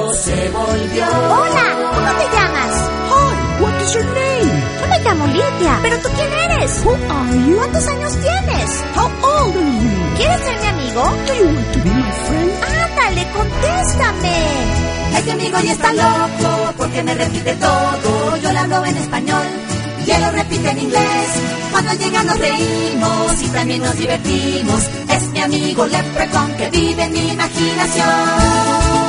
loco se volvió. Hola, ¿cómo te llamas? Hi, what is your name? Yo me llamo Lidia. ¿Pero tú quién eres? Who are you? ¿Cuántos años tienes? How old are you? ¿Quieres ser mi amigo? Do you want to be my friend? Ándale, contéstame. Este amigo ya está loco porque me repite todo. Yo le hablo en español y él lo repite en inglés. Cuando llega nos reímos y también nos divertimos. Es mi amigo Leprechaun que vive en mi imaginación.